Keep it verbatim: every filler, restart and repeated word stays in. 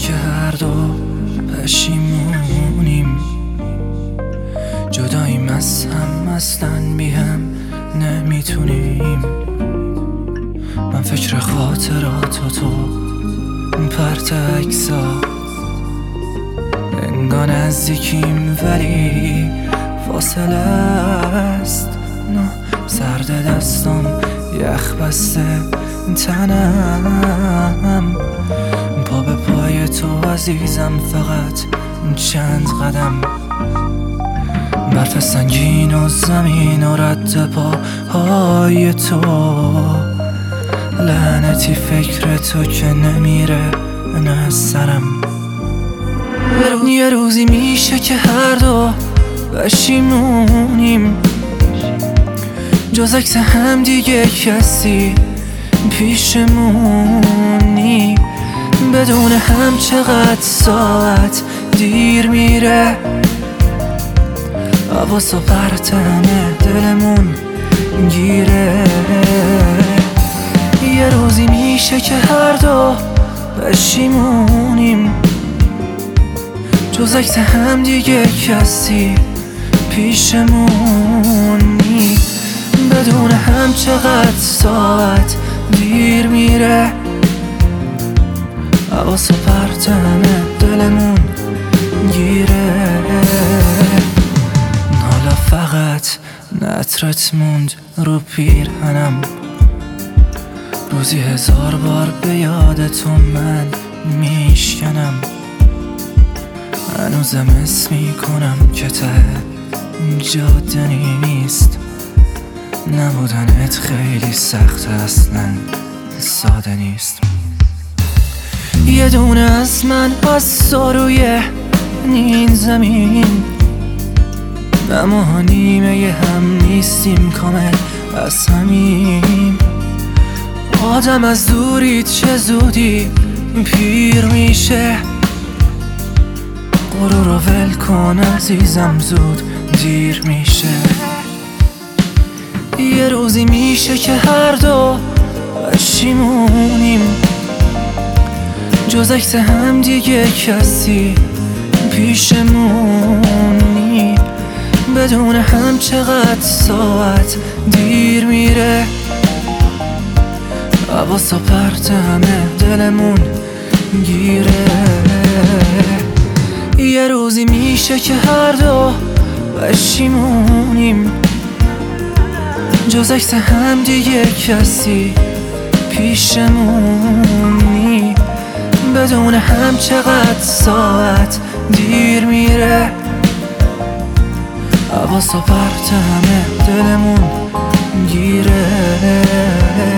که هر دو پشیمونیم، جداییم از هم، اصلاً بی هم نمیتونیم. من فکر خاطرات و تو پرت اکسا، انگار نزدیکیم ولی فاصله است. نه سرد دستم، یخ بسته تنم، پا به پای تو عزیزم، فقط چند قدم. برف سنگین و زمین و رد پاهای تو، لعنتی فکر تو که نمیره نه سرم. یه روزی میشه که هر دو پشیمونیم، جز عکس هم دیگه کسی پیشمونی. بدون هم چقدر ساعت دیر میره، حواس و پرتمه دلمون گیره. یه روزی میشه که هر دو پشیمونیم، جز عکس هم دیگه کسی پیشمونی. بدون هم چقدر ساعت دیر میره، حواس و پرتمه دلمون گیره. حالا فقط نطرت موند رو پیرهنم، روزی هزار بار به یاد تو من میشکنم. هنوزم حس میکنم که ته جاده نیست، نبودنت خیلی سخت، اصلا ساده نیست. یه دونه از من از روی این زمین، اما نیمه هم نیستیم، کامل از همین. آدم از دوری چه زودی پیر میشه، غرور رو ول کن عزیزم، زود دیر میشه. یه روزی میشه که هر دو پشیمونیم، جز عکس هم دیگه کسی پیشمونی. بدون هم چقدر ساعت دیر میره، حواس و پرتمه دلمون گیره. یه روزی میشه که هر دو پشیمونیم، جز عکس هم دیگه کسی پیشمونی. بدون هم چقدر ساعت دیر میره، حواس و پرتمه دلمون گیره.